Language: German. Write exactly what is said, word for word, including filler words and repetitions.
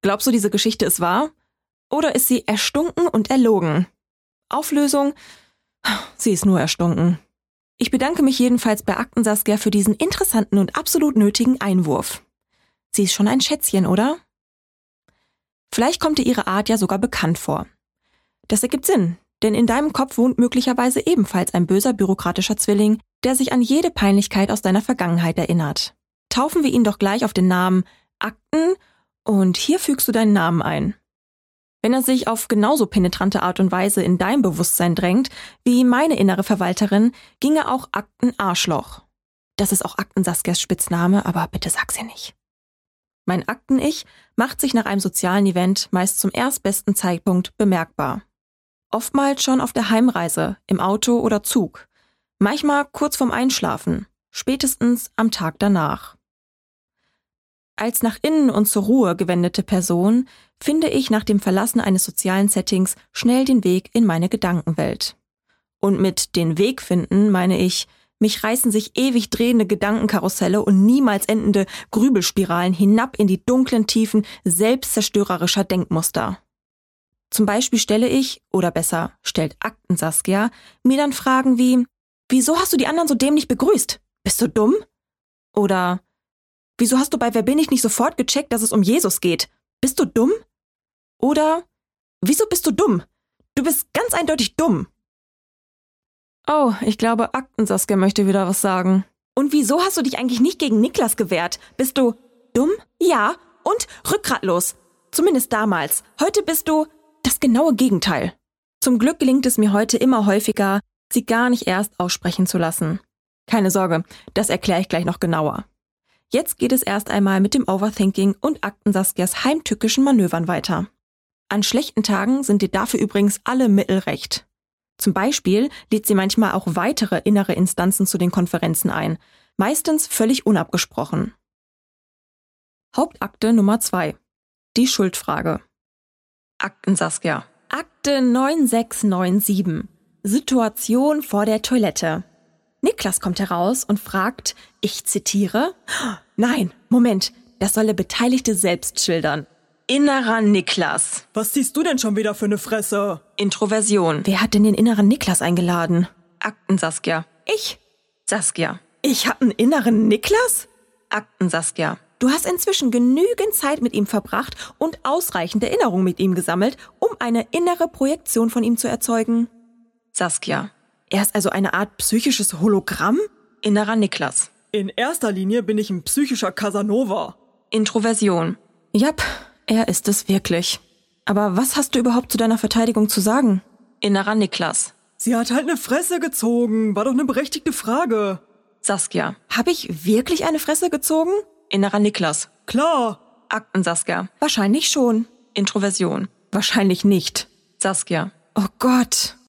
Glaubst du, diese Geschichte ist wahr? Oder ist sie erstunken und erlogen? Auflösung? Sie ist nur erstunken. Ich bedanke mich jedenfalls bei Akten Saskia für diesen interessanten und absolut nötigen Einwurf. Sie ist schon ein Schätzchen, oder? Vielleicht kommt dir ihre Art ja sogar bekannt vor. Das ergibt Sinn, denn in deinem Kopf wohnt möglicherweise ebenfalls ein böser bürokratischer Zwilling, der sich an jede Peinlichkeit aus deiner Vergangenheit erinnert. Taufen wir ihn doch gleich auf den Namen Akten und hier fügst du deinen Namen ein. Wenn er sich auf genauso penetrante Art und Weise in dein Bewusstsein drängt, wie meine innere Verwalterin, ginge auch Akten Arschloch. Das ist auch Akten Saskias Spitzname, aber bitte sag's ihr nicht. Mein Akten-Ich macht sich nach einem sozialen Event meist zum erstbesten Zeitpunkt bemerkbar. Oftmals schon auf der Heimreise, im Auto oder Zug. Manchmal kurz vorm Einschlafen, spätestens am Tag danach. Als nach innen und zur Ruhe gewendete Person finde ich nach dem Verlassen eines sozialen Settings schnell den Weg in meine Gedankenwelt. Und mit den Weg finden meine ich, mich reißen sich ewig drehende Gedankenkarusselle und niemals endende Grübelspiralen hinab in die dunklen Tiefen selbstzerstörerischer Denkmuster. Zum Beispiel stelle ich, oder besser, stellt Akten Saskia, mir dann Fragen wie, wieso hast du die anderen so dämlich begrüßt? Bist du dumm? Oder, wieso hast du bei Wer bin ich nicht sofort gecheckt, dass es um Jesus geht? Bist du dumm? Oder, wieso bist du dumm? Du bist ganz eindeutig dumm. Oh, ich glaube, Akten Saskia möchte wieder was sagen. Und wieso hast du dich eigentlich nicht gegen Niklas gewehrt? Bist du dumm? Ja. Und rückgratlos. Zumindest damals. Heute bist du das genaue Gegenteil. Zum Glück gelingt es mir heute immer häufiger, sie gar nicht erst aussprechen zu lassen. Keine Sorge, das erkläre ich gleich noch genauer. Jetzt geht es erst einmal mit dem Overthinking und Akten Saskias heimtückischen Manövern weiter. An schlechten Tagen sind dir dafür übrigens alle Mittel recht. Zum Beispiel lädt sie manchmal auch weitere innere Instanzen zu den Konferenzen ein, meistens völlig unabgesprochen. Hauptakte Nummer zwei. Die Schuldfrage. Akten Saskia. Akte neun sechs neun sieben. Situation vor der Toilette. Niklas kommt heraus und fragt, ich zitiere, nein, Moment, das soll der Beteiligte selbst schildern. Innerer Niklas. Was ziehst du denn schon wieder für eine Fresse? Introversion. Wer hat denn den inneren Niklas eingeladen? Akten Saskia. Ich? Saskia. Ich hab einen inneren Niklas? Akten Saskia. Du hast inzwischen genügend Zeit mit ihm verbracht und ausreichend Erinnerungen mit ihm gesammelt, um eine innere Projektion von ihm zu erzeugen. Saskia. Er ist also eine Art psychisches Hologramm? Innerer Niklas. In erster Linie bin ich ein psychischer Casanova. Introversion. Jap, er ist es wirklich. Aber was hast du überhaupt zu deiner Verteidigung zu sagen? Innerer Niklas. Sie hat halt eine Fresse gezogen. War doch eine berechtigte Frage. Saskia. Habe ich wirklich eine Fresse gezogen? Innerer Niklas. Klar. Akten Saskia. Wahrscheinlich schon. Introversion. Wahrscheinlich nicht. Saskia. Oh Gott.